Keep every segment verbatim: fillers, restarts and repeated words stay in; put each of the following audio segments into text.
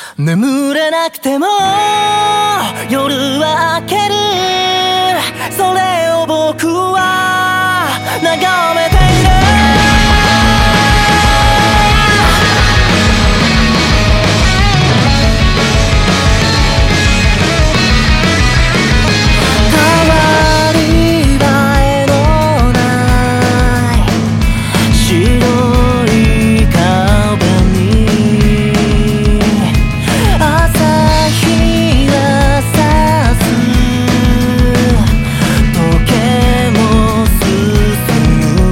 眠れなくても夜は明ける、それを僕は眺めている。変わり映えのない白い壁に朝日が差す、時計も進む。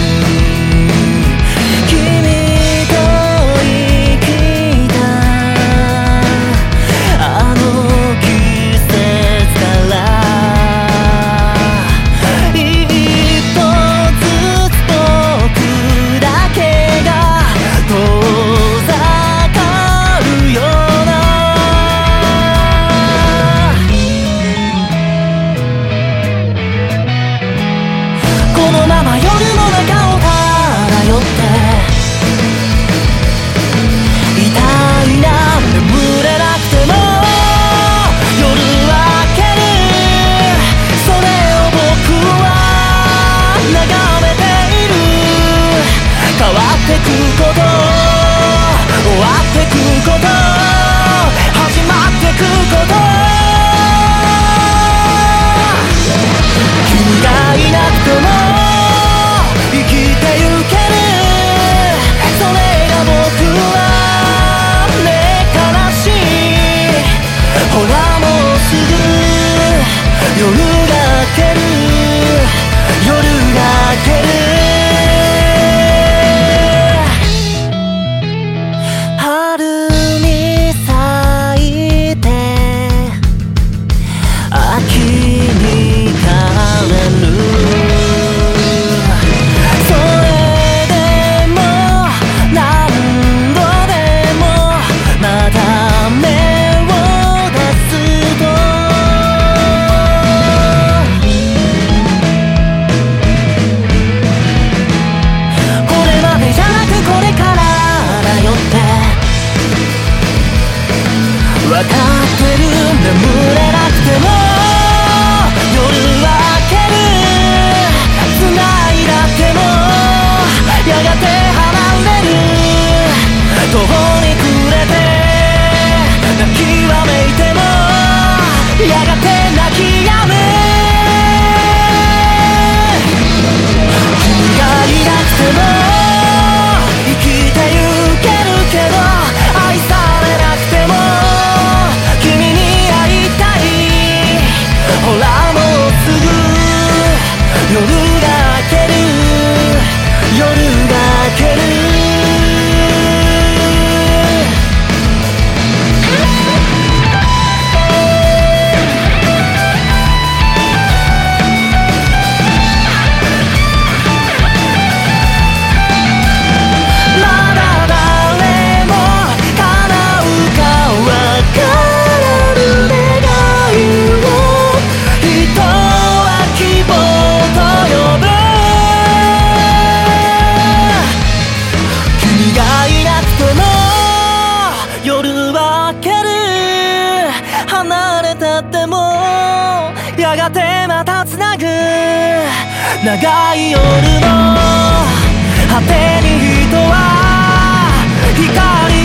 君と生きたあの季節から一歩ずつ僕だけが遠ざかるような、このまま夜の中を漂っていたいな。眠れなくても夜は明ける、それを僕は眺めている。変わってくこと、終わってくこと、始まってくこと、君がいなくても生きてゆける、それが僕はね、悲しい。ほらもうすぐ夜が明ける、夜が明ける。春に咲いて秋に枯れる、それでも何度でもまた芽を出すと、これまでじゃなくこれからだよってわかってる。眠れなくても夜は明ける、繋いだ手もやがて離れる。途方に暮れて泣きわめいてもやがて泣き止む。君がいなくても生きてゆけるけど、愛されなくても君に会いたい。ほらもうすぐ夜が明ける、夜が明ける。まだ誰も叶うかわからぬ願いを人は希望と呼ぶ。君がいなくても夜は明ける、離れたってもやがてまたつなぐ。長い夜の果てに人は光